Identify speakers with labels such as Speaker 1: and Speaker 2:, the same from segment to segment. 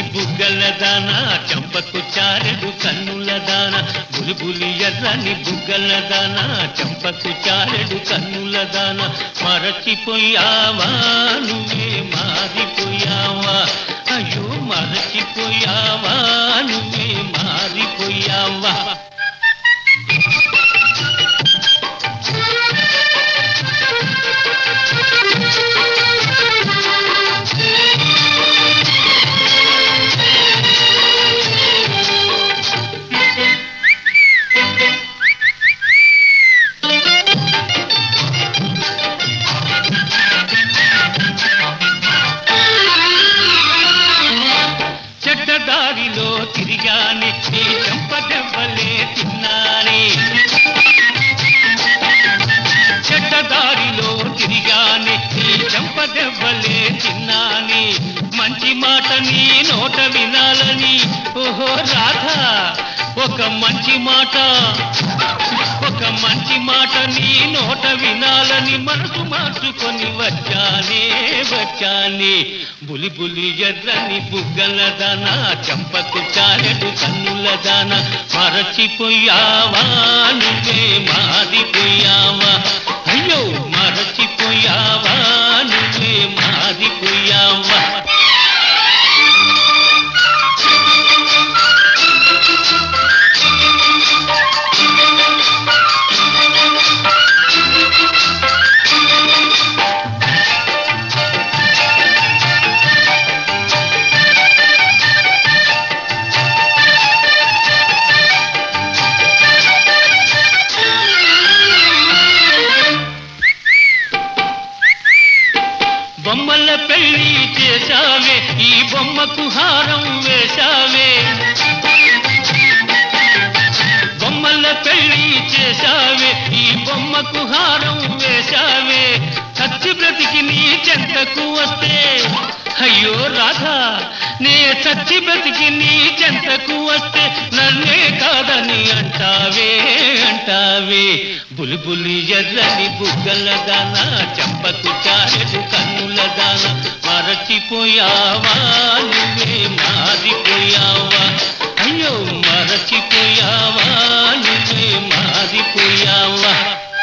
Speaker 1: బుగ్గల దాన చంపకు చారెడు కన్నుల దాన బులిబులి ఎర్రని బుగ్గల దాన చంపకు చారెడు కన్నుల దాన మరచిపోయావా నువ్వే మారిపోయావా అయ్యో మరచిపోయావా నువ్వే మారిపోయావా దారిలో తిరిగానే నీ చంపదెవ్వలే తిన్నానే చెడ్డ దారిలో తిరిగానే నీ చంపదెవ్వలే తిన్నానే మంచి మాట నీ నోట వినాలని ఓహో రాధా ఒక మంచి మాట నీ నోట వినాలని మనసు మార్చుకొని వచ్చానే బులిబులి ఎర్రని బుగ్గల దాన చంపకు చారెడు కన్నుల దాన మరచిపోయావా నువ్వే మారిపోయావా అయ్యో మరచిపోయావా నువ్వే మారిపోయావా బొమ్మల పెళ్లి చేశావే ఈ బొమ్మకు హారం వేశావే బొమ్మల పెళ్లి చేశావే ఈ బొమ్మకు హారం వేశావే చచ్చి బ్రతికి నీ చెంతకు వస్తే అయ్యో రాధా నే చచ్చి బ్రతికి నీ చెంతకు వస్తే నన్నే కాదని అంటావే బులిబులి ఎర్రని బుగ్గల దాన చంపకు చారెడు కన్నుల దాన మరచిపోయావా నువ్వే మారిపోయావా అయ్యో మరచిపోయావా నువ్వే మారిపోయావా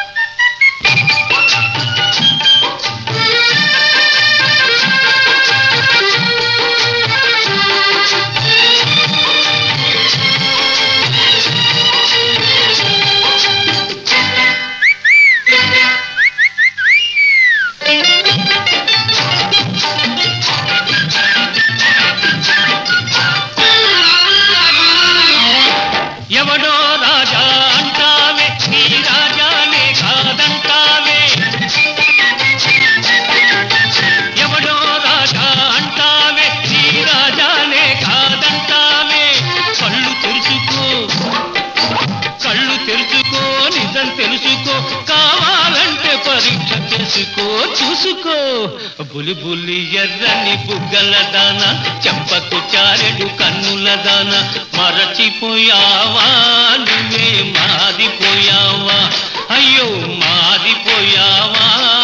Speaker 1: ఎవడో రాజా అంటావే నీ రాజానే కాదంటావే ఎవడో రాజా అంటావే నీ రాజానే కాదంటావే కళ్ళు తెరుచుకో నిజం తెలుసుకో కావాలంటే పరీక్ష చూసుకో బులిబులి ఎర్రని బుగ్గల దాన చంపకు చారెడు కన్నుల దాన మరచిపోయావా నువ్వే మారిపోయావా అయ్యో మారిపోయావా